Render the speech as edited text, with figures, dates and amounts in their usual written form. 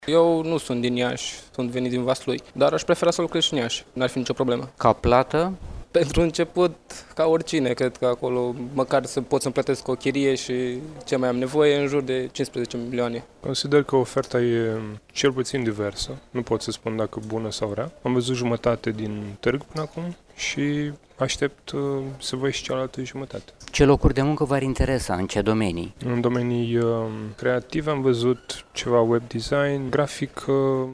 Eu nu sunt din Iași, sunt venit din Vaslui, dar aș prefera să lucrez și în Iași, n-ar fi nicio problemă. Ca plată? Pentru început, ca oricine, cred că acolo măcar să pot să-mi plătesc o chirie și ce mai am nevoie, în jur de 15 milioane. Consider că oferta e cel puțin diversă, nu pot să spun dacă bună sau rea. Am văzut jumătate din târg până acum și aștept să văd și cealaltă jumătate. Ce locuri de muncă v-ar interesa? În ce domenii? În domenii creative am văzut ceva web design, grafică,